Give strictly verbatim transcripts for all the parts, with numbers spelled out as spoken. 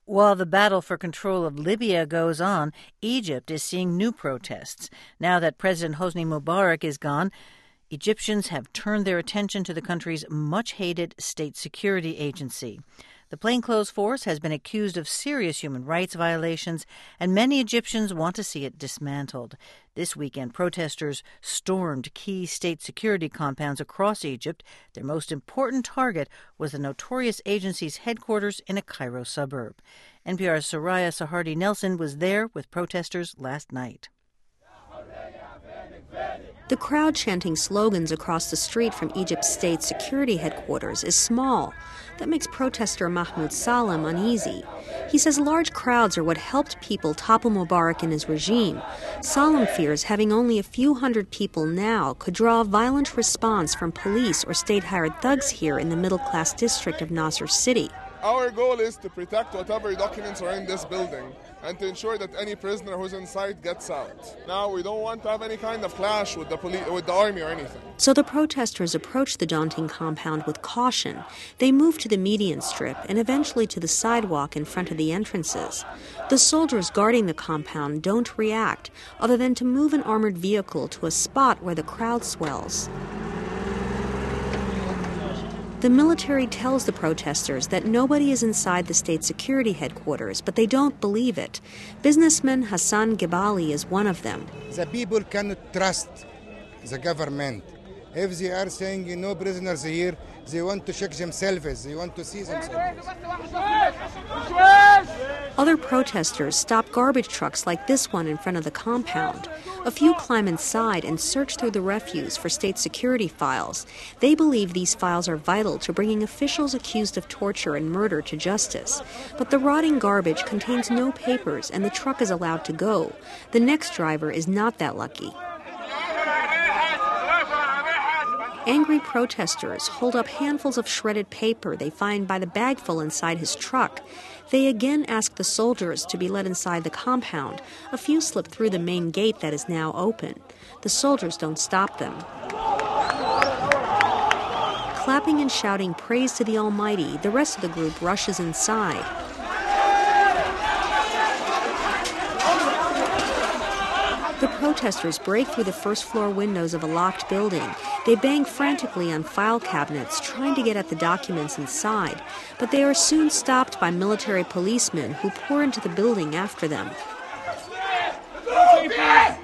While the battle for control of Libya goes on, Egypt is seeing new protests. Now that President Hosni Mubarak is gone, Egyptians have turned their attention to the country's much-hated state security agency. The plainclothes force has been accused of serious human rights violations, and many Egyptians want to see it dismantled. This weekend, protesters stormed key state security compounds across Egypt. Their most important target was the notorious agency's headquarters in a Cairo suburb. N P R's Soraya Sarhadi Nelson was there with protesters last night. The crowd chanting slogans across the street from Egypt's state security headquarters is small. That makes protester Mahmoud Salem uneasy. He says large crowds are what helped people topple Mubarak and his regime. Salem fears having only a few hundred people now could draw a violent response from police or state-hired thugs here in the middle-class district of Nasser City. Our goal is to protect whatever documents are in this building and to ensure that any prisoner who's inside gets out. Now, we don't want to have any kind of clash with the police, with the army or anything. So the protesters approach the daunting compound with caution. They move to the median strip and eventually to the sidewalk in front of the entrances. The soldiers guarding the compound don't react, other than to move an armored vehicle to a spot where the crowd swells. The military tells the protesters that nobody is inside the state security headquarters, but they don't believe it. Businessman Hassan Gebali is one of them. The people cannot trust the government. If they are saying no prisoners here, they want to check themselves, they want to see themselves. Other protesters stop garbage trucks like this one in front of the compound. A few climb inside and search through the refuse for state security files. They believe these files are vital to bringing officials accused of torture and murder to justice. But the rotting garbage contains no papers and the truck is allowed to go. The next driver is not that lucky. Angry protesters hold up handfuls of shredded paper they find by the bagful inside his truck. They again ask the soldiers to be let inside the compound. A few slip through the main gate that is now open. The soldiers don't stop them. Clapping and shouting praise to the Almighty, the rest of the group rushes inside. The protesters break through the first-floor windows of a locked building. They bang frantically on file cabinets, trying to get at the documents inside. But they are soon stopped by military policemen who pour into the building after them. Okay, out.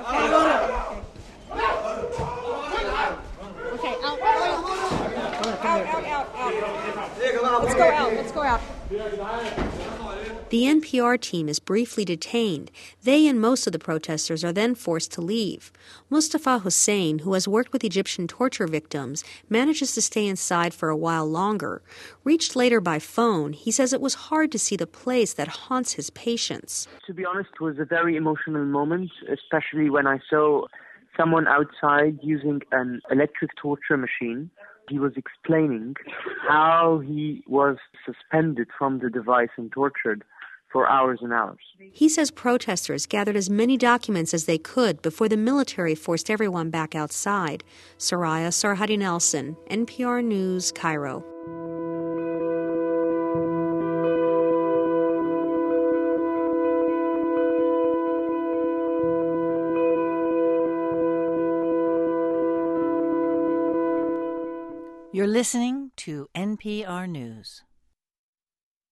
Out, out, out, out. Let's go out, let's go out. The N P R team is briefly detained. They and most of the protesters are then forced to leave. Mustafa Hussein, who has worked with Egyptian torture victims, manages to stay inside for a while longer. Reached later by phone, he says it was hard to see the place that haunts his patients. To be honest, it was a very emotional moment, especially when I saw someone outside using an electric torture machine. He was explaining how he was suspended from the device and tortured for hours and hours. He says protesters gathered as many documents as they could before the military forced everyone back outside. Soraya Sarhadi Nelson, N P R News, Cairo. You're listening to N P R News.